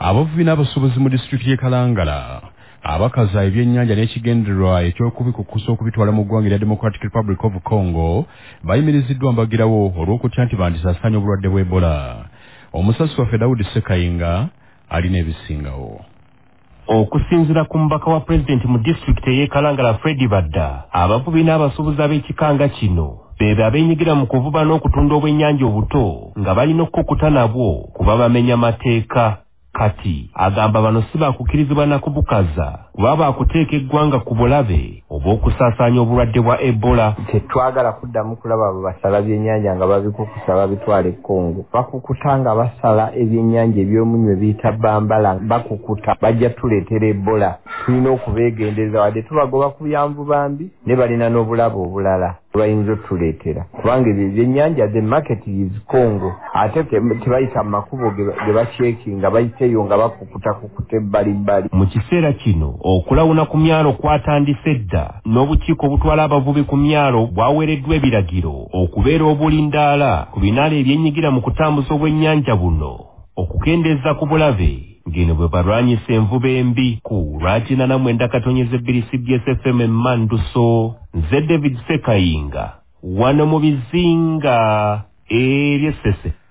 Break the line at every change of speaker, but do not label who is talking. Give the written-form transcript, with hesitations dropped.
Abavubi n'abasuubuzi mu disitulikiti y'e Kalangala abakaza ebyennyanja n'ekigendererwa eky'okubikukusa okubitwala mu ggwanga lya Democratic Republic of Congo bayimiriziddwa mbagirawo olw'okutya nti bandisaasaanya obulwadde bwa Ebola. Omusasi waffe Daudi Sekayinga alina ebisingawo.
Okusinziira ku mbaka wa pulezidenti mu disitulikiti y'e Kalangala Fred Badda, abavubi n'abasuubuzi ab'ekikanga kino bebe abeenyigira mu kuvuba n'okutunda obwennyanja obuto nga balina okukuta nabwo kuba bamenya mateeka. Kati agamba bano si baakukkirizibwa na kubukaza kuba baakuteeka eggwanga ku bulabe oba okusaasaanya obulwadde bwa Ebola.
Tetwagala kuddamu kulaba abo basala byennyanja nga babikukusa babitwala e Congo. Bakukuta nga basala ebyennyanja eby'omunywe biyita bambala, bakukuta bajja tuleetera Ebola. Tulina okubeegendereza wadde tubagoba ku byanvu bambi ne balina n'obulabe obulala bayinza otuleetera kubanga ebyennyanja the market is Congo. Ate tebayita mu makubo ge bacekinga bayiteyo nga bakukuta ebbalibbali.
Mu kiseera kino okulawuna ku myalo kwatandise dda n'obukiiko obutwala abavubi ku myalo bwaweereddwa ebiragiro okubeera obulindaala ku binaala ebyenyigira mu kutambuza obwennyanja buno okukendeeza ku bulabe ngeno bwe balwanyisa envuba embi ku lwakina na 9.2 CBS FM Manduso. Nze David Sekayinga wano mu bizinga eby'Essese.